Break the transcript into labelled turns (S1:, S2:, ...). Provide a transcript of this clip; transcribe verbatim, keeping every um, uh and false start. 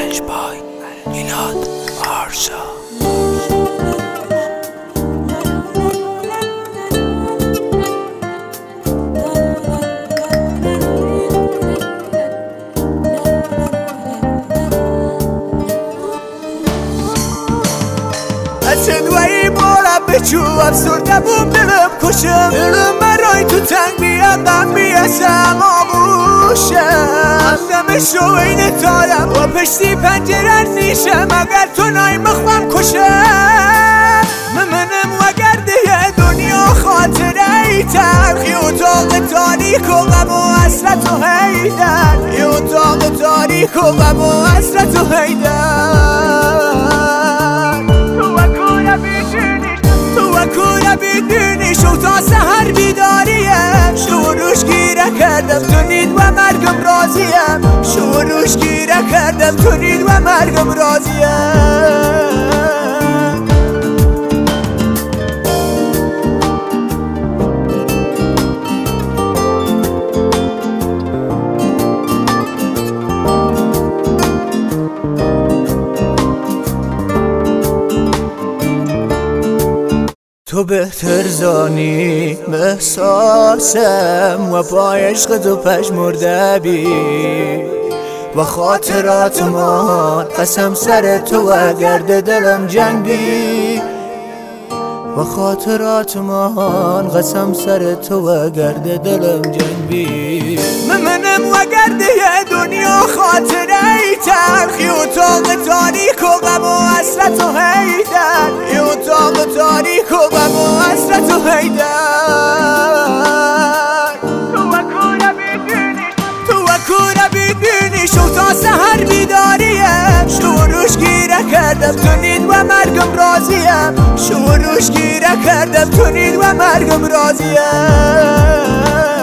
S1: الجبای میلاد آرشا.
S2: دوایی بالا بچو افسرده بوم دلم کشم دلم برای تو تنگ بیاد غم بیاسم آغوشم همدم شوین تالم و پشتی پنجره نیشم اگر تو نای مخوام کشم ممنم وگر ده دنیا خاطره ای تلخی اتاق تاریک و غم و حسرت و حیدر ای اتاق تاریک و غم و حسرت و حیدر بدونی شو تا سهر بیداریم شوروش گیره کردم تو نید و مرگم راضیم شوروش گیره کردم تو نید و مرگم راضیم تو بهتر زانی محساسم و با عشق تو پژمرده بی و خاطرات ما قسم سر تو و گرد دلم جنگ بی و خاطرات ما قسم سر تو و گرد دلم جنگ بی ممنم و گرده دنیا خاطره ای تلخی اتاق تاریک و غم و حسرت و حیدر ای اتاق تاریک و غم و حسرت و حیدر تو و کونه بیدونی تو و کونه بیدونی شو تا سهر بیداریم شوروش گیره کردم تو نید و مرگم راضیم شوروش گیره کردم تو نید و مرگم راضیم